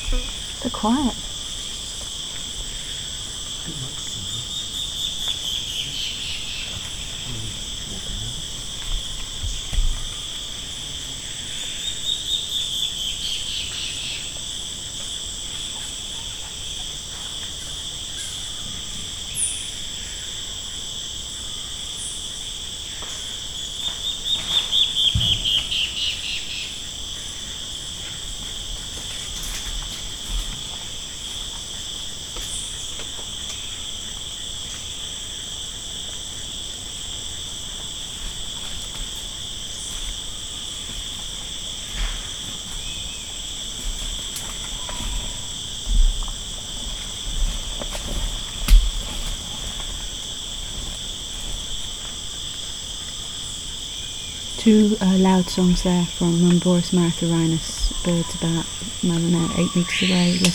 So quiet. Two loud songs there from Boris Martharinus, birds about, I don't know, 8 metres away, less